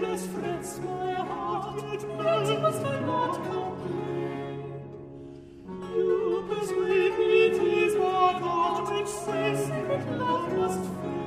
You persuade me 'tis but that which says secret love must fade.